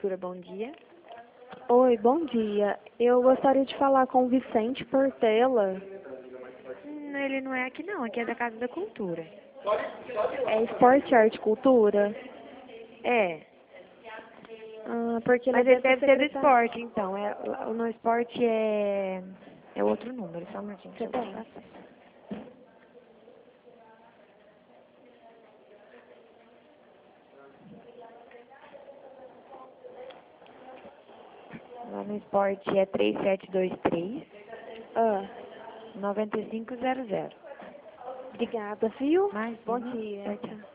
Cultura, bom dia. Oi, bom dia. Eu gostaria de falar com o Vicente Portela. Ele não é aqui não, aqui é da Casa da Cultura. É Esporte, Arte e Cultura? É, Porque mas ele ele deve deve ser ser do secretário. esporte, então. No esporte é outro número, só um minutinho, Você deixa eu tem ver. acesso? Lá no esporte é 3723 Ah, 9500. obrigada, viu? Mais Bom uma. dia. Tchau, tchau.